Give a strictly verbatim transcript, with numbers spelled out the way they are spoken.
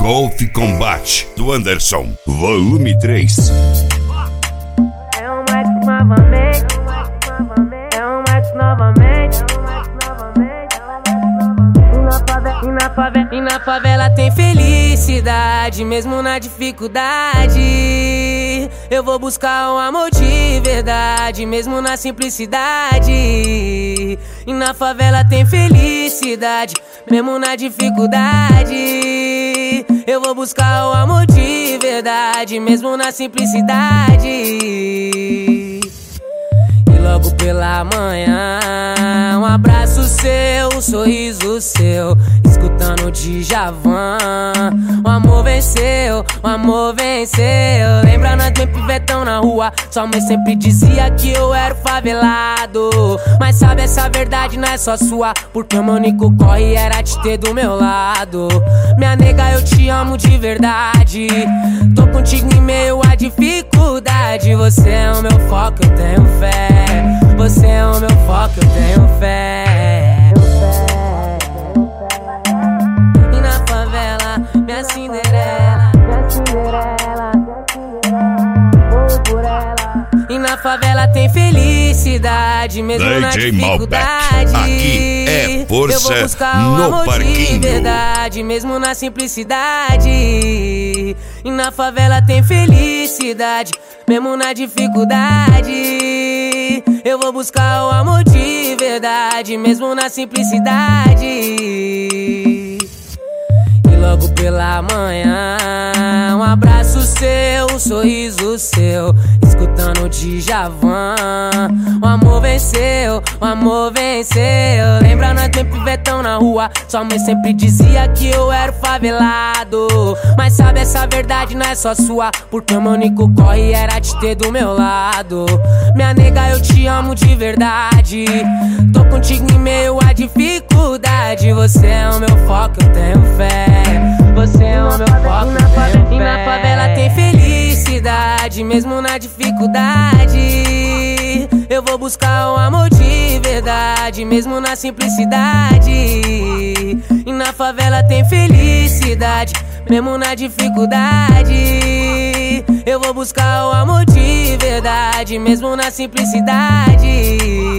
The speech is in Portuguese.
Golf Combat do Anderson, volume três. É o Max novamente, é o Max novamente. E na favela, e na favela, e na favela tem felicidade, mesmo na dificuldade. Eu vou buscar um amor de verdade, mesmo na simplicidade. E na favela tem felicidade, mesmo na dificuldade. Eu vou buscar o amor de verdade, mesmo na simplicidade. E logo pela manhã, um abraço seu, um sorriso seu, escutando Djavan. O amor venceu, o amor venceu. Lembra nós bem pivetão na rua, sua mãe sempre dizia que eu era o favelado. Mas sabe essa verdade não é só sua, porque o meu único corre era te ter do meu lado. Minha nega, eu te amo de verdade, tô contigo em meio à dificuldade. Você é o meu foco, eu tenho fé. Você é o meu foco, eu tenho fé. E na favela, minha Cinderela, minha Cinderela, vou por ela. E na favela tem felicidade, mesmo na dificuldade. Aqui é força eu vou buscar um no amor parquinho. de verdade, mesmo na simplicidade. E na favela tem felicidade, mesmo na dificuldade. Eu vou buscar o amor de verdade, mesmo na simplicidade. E logo pela manhã, um abraço seu, um sorriso seu, escutando Djavan. O amor venceu, o amor venceu. Lembra nós bem pivetão na rua, sua mãe sempre dizia que eu era o favelado. Mas sabe essa verdade não é só sua, porque o meu único corre era te ter do meu lado. Minha nega, eu te amo de verdade, tô contigo em meio à dificuldade. Você é o meu foco, eu tenho fé. Você é o meu foco, eu tenho fé. E na favela tem felicidade, mesmo na dificuldade. Eu vou buscar um amor de verdade, mesmo na simplicidade. E na favela tem felicidade, mesmo na dificuldade. Eu vou buscar o amor de verdade, mesmo na simplicidade.